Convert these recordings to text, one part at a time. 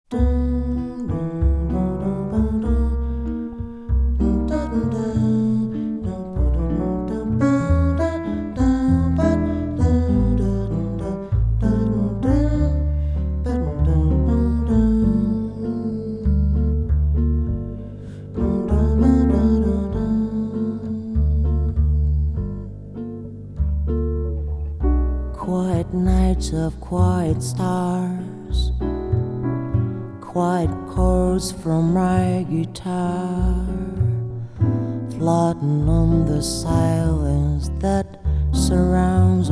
Quiet nights of quiet stars, quiet chords from my guitar, floating on the silence that surrounds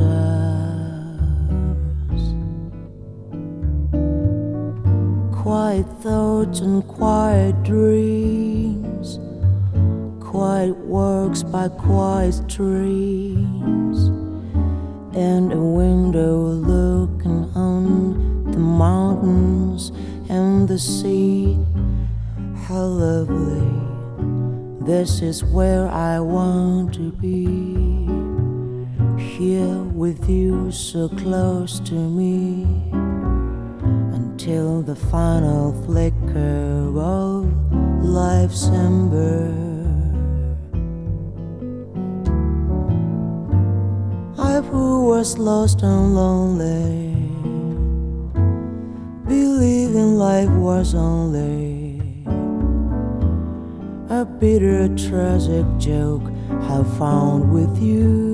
us. Quiet thoughts and quiet dreams, quiet works by quiet streams, and a window looking on the mountains and the sea. How lovely, this is where I want to be. Here with you so close to me, until the final flicker of life's ember. I who was lost and lonely, believing life was only a bitter, tragic joke I found with you.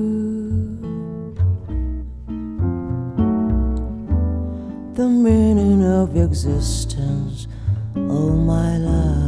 The meaning of existence, oh my love.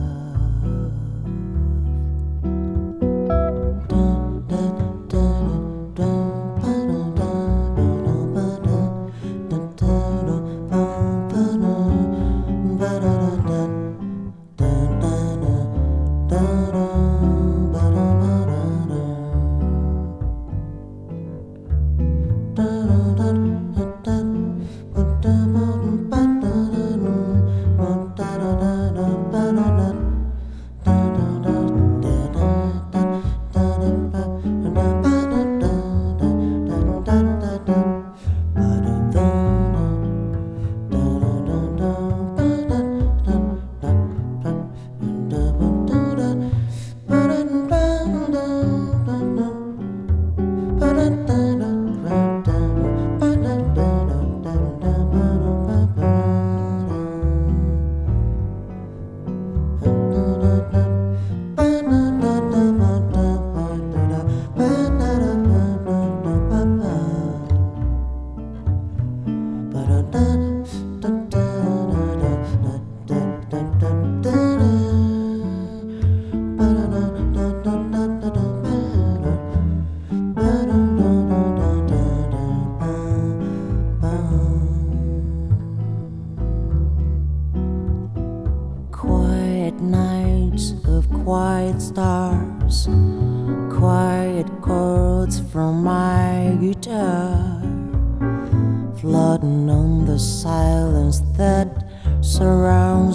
Quiet nights of quiet stars, quiet chords from my guitar, floating on the silence that surrounds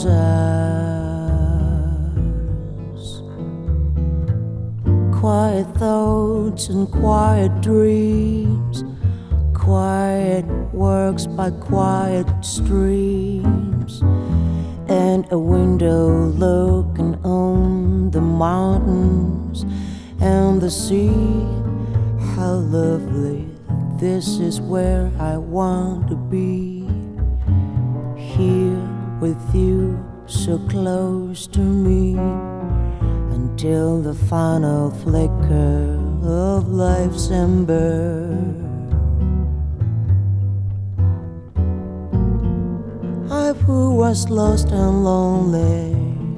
us. Quiet thoughts and quiet dreams, quiet works by quiet streams, and a window looking on the mountains and the sea. How lovely, this is where I want to be. Here with you so close to me, until the final flicker of life's ember. I who was lost and lonely,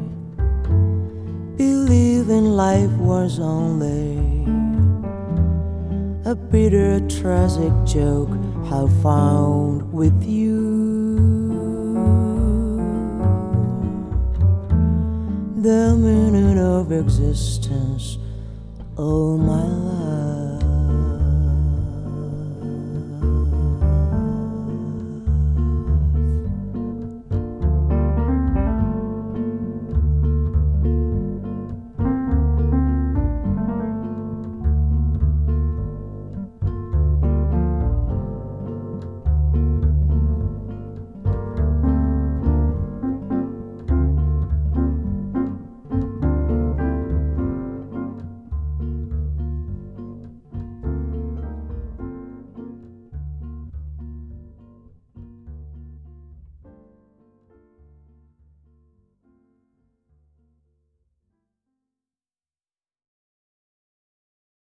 believing life was only a bitter, tragic joke I found with you. The meaning of existence, oh my love.